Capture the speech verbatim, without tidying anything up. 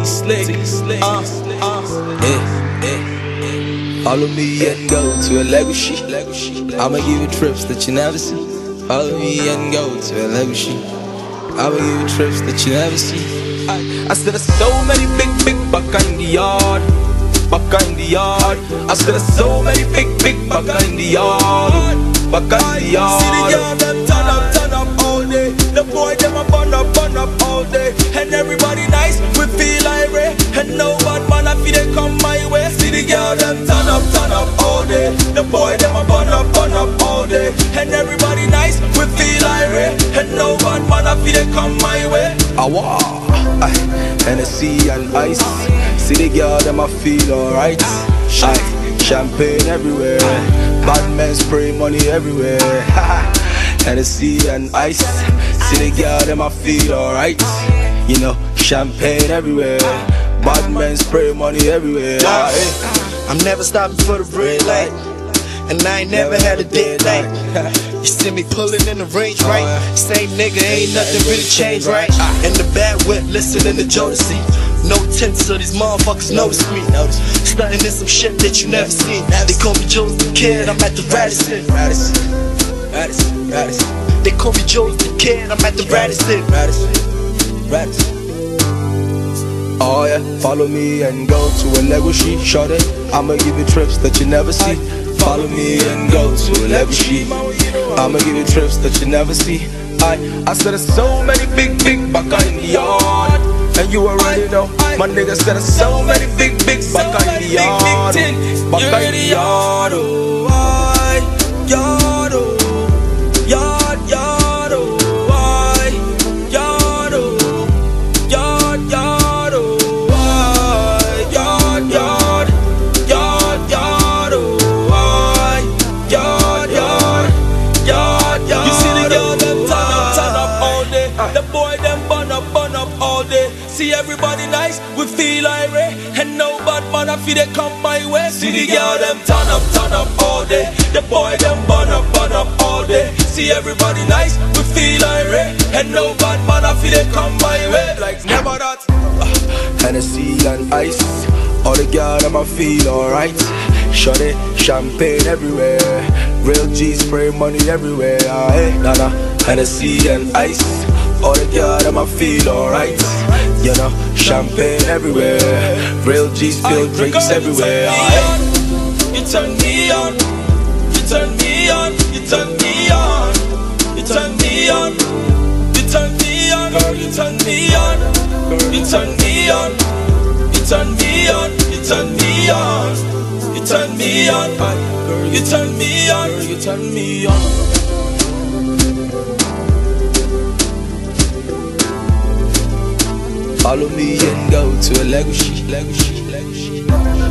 T-Slick, uh, uh, eh, eh. Follow me and go to a legacy. I'ma give you trips that you never see. Follow me and go to a legacy. I'ma give you trips that you never see. I, I said there's so many big, big baka in the yard, baka in the yard. I said there's so many big, big baka in the yard, baka in the yard. See the girl them turn up, turn up all day. The boy them a burn up, burn up all day. And everybody nice, we feel irate. And no bad man I feel they come my way. See the girl them turn up, turn up all day. The boy them a burn up, burn up all day. And everybody nice, we feel irate. And no bad man I feel they come my way. Awa, Hennessy and ice. See the girl them I feel alright. Aye, champagne everywhere. Bad men spray money everywhere. Hennessy and ice. See the girl them I feel alright. You know, champagne everywhere. Bad men spray money everywhere. I'm never stopping for the red light, and I ain't never had a dead light. You see me pulling in the range, right? Same nigga, ain't nothing really changed, right? In the bad whip, listening to Jodeci. No tints so these motherfuckers notice me. Stunting in some shit that you never seen. They call me Joe's the Kid, I'm at the Radisson. Radisson, Radisson, Radisson. They call me Joe's the Kid, I'm at the Radisson. Radisson, Radisson. Oh yeah, follow me and go to a legacy. Shorty, I'ma give you trips that you never see. Follow me and go to a legacy. I'ma give you trips that you never see. I, I said there's so many big, big baka in the yard. And you already know, my nigga said there's so many big, big baka in the yard. Baka in the yard, oh, I, yard, oh, yard, yard, oh, I, yard, oh, yard, yard, oh, I, yard, yard, yard, yard, oh, I, yard, yard, yard, yard. You see the girl them turn up, turn up all day. The boy them burn up, burn up all day. See everybody nice, we feel irate. And no bad man I feel they come my way. See the girl them turn up, turn up all day. The boy them burn up, burn up all day. See everybody nice, we feel irate. And no bad man I feel they come my way. Like never that. uh, Hennessy and ice. All the girl them I feel alright. Shorty, champagne everywhere. Real G spray money everywhere. Hey, nah nah, Hennessy and ice. All the girl them I feel alright. You know, champagne everywhere. Real G's feel drinks everywhere. You turn me on, you turn me on, you turn me on, you turn me on, you turn me on, girl, you turn me on, you turn me on, you turn me on, you turn me on, you turn me on, you turn me on, you turn me on. Follow me and go to a legacy, legacy, legacy.